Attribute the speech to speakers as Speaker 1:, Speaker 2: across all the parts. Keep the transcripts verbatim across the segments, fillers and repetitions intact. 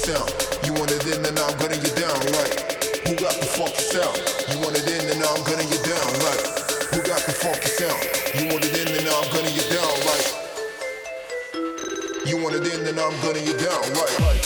Speaker 1: sound? You want it in and I'm gunning you down like. Who got the funky sound? You want it in and I'm gunning you down like. Who got the funky sound? You want it in and I'm gunning you down like. You want it in and I'm gunning you down like.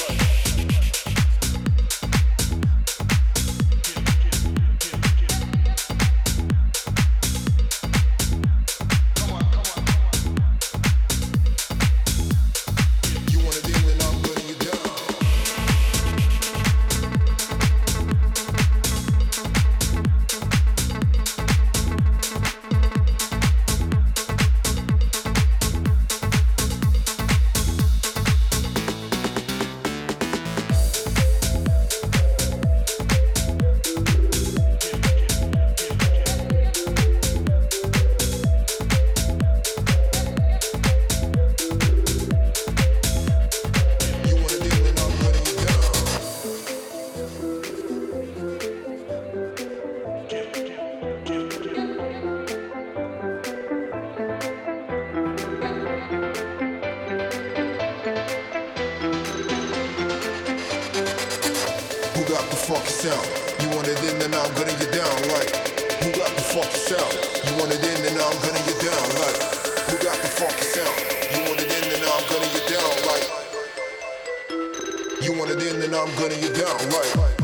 Speaker 1: Funky sound, you want it in and I'm gunning you down like. Who got the funky sound? You want it in and I'm gunning you down like. Who got the funky sound? You want it in and I'm gunning you down like. You want it in and I'm gunning you down like.